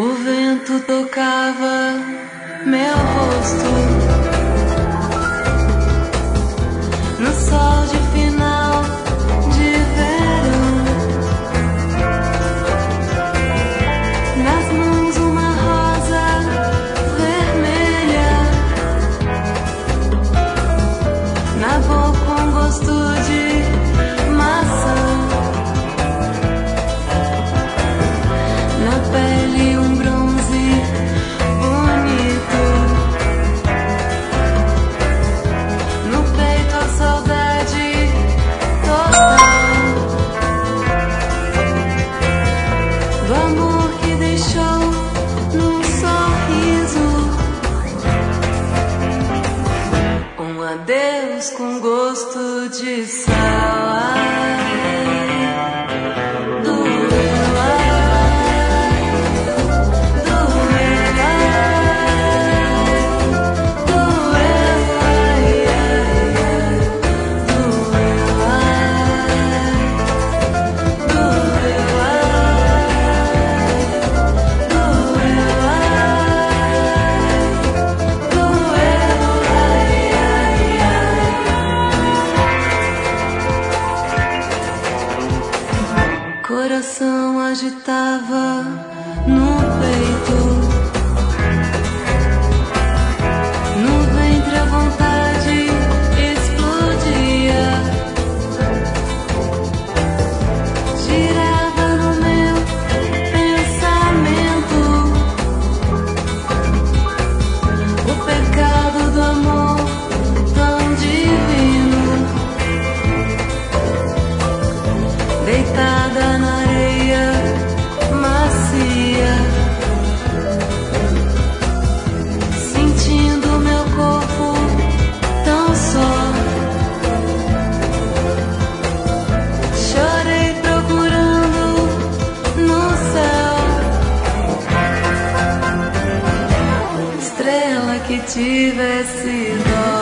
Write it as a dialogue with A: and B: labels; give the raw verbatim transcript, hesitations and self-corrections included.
A: O vento tocava meu rosto no sol de final de verão. Nas mãos uma rosa vermelha, na boca um gosto de maçã, na pele um bronze bonito, no peito a saudade total do amor que deixou num sorriso um adeus com gosto de sal. Coração agitava no peito, no ventre a vontade explodia, girava no meu pensamento o pecado do amor tão divino, deitada na areia macia, sentindo meu corpo tão só. Chorei procurando no céu estrela que tivesse dó.